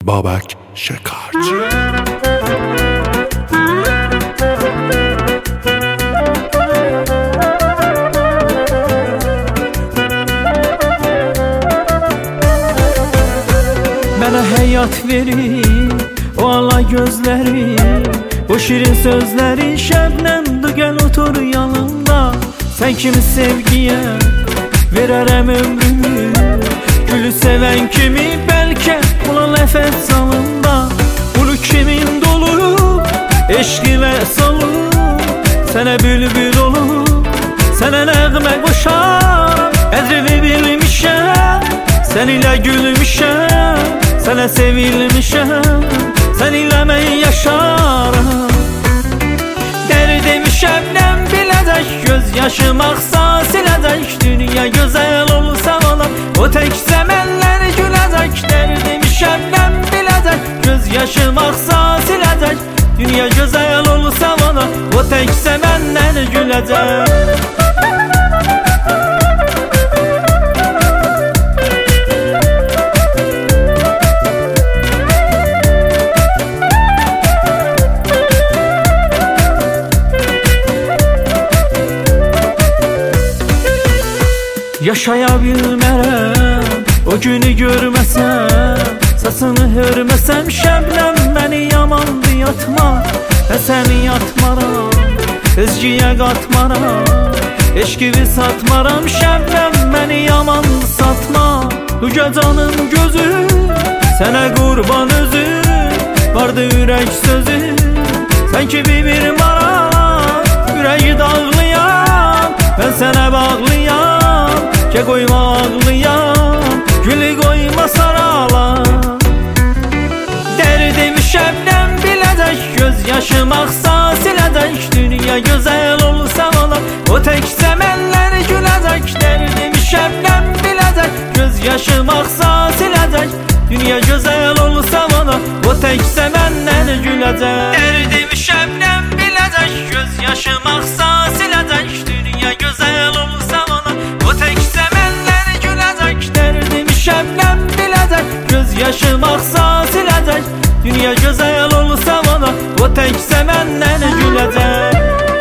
Babak Şekerci. Mənə həyat verir o ala gözləri, o şirin sözləri. Şəbnəmdir, gəl otur yanımda. Sən kimi sevgiyə verərəm ömrümü, gülü sevən kimi bəlkə ola nəfəs salında. Ulu kimin dolu eşq ilə salıb, sənə bülbül olub, sənə nəğmə qoşaram. Qədrini bilmişəm, sən ilə gülmüşəm, sənə sevilmişəm, sən ilə mən yaşaram. Dərdim şəbnəm biləcək, göz yaşım axsa siləcək. Dünya gözəl olsa olar, o tək zəmənlər güləcək. Dərdim şəbnəm biləcək, göz yaşım axsa siləcək. Dünya gözəl olsa olar, o tək zəmənlər güləcək. Yaşaya bilmərəm o günü görməsəm, səsini hörməsəm. Şəbnəm məni yamandı yatma, səni yatmaram, özgüyə qatmaram, eşqivi satmaram. Şəbnəm məni yamandı satma, bu gecənin gözü sənə qurban özü. Vardı ürək sözü, sən kimi bir maraq, ürəyi dağlayan, mən sənə bağlayan. Ke koyma ağlayan, gülü koyma saralan. Derdim şəbnəm biləcək, göz yaşım axsa siləcək. Dünya gözəl olsa olar, o tək zəmənlər güləcək. Derdim şəbnəm biləcək, göz yaşım axsa siləcək. Dünya gözəl olsa olar, o tək zəmənlər güləcək. Derdim şəbnəm biləcək, göz yaşım axsa siləcək. Dünya gözəl olsa olar, o tək şəbnəm biləcək, göz yaşım axsa siləcək. Dünya gözəl olsa ona, o tək zəmənlər güləcək.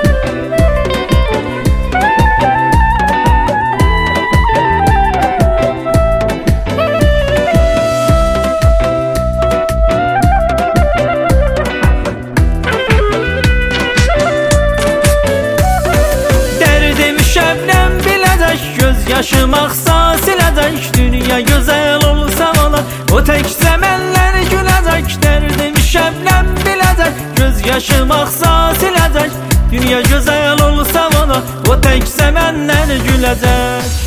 Dərdim şəbnəm biləcək, göz yaşım axsa siləcək. Dünya gözəl olsa olar, o tək zəmənlər güləcək. Dərdim şəbnəm biləcək, göz yaşım axsa siləcək. Dünya gözəl olsa olar, o tək zəmənlər güləcək.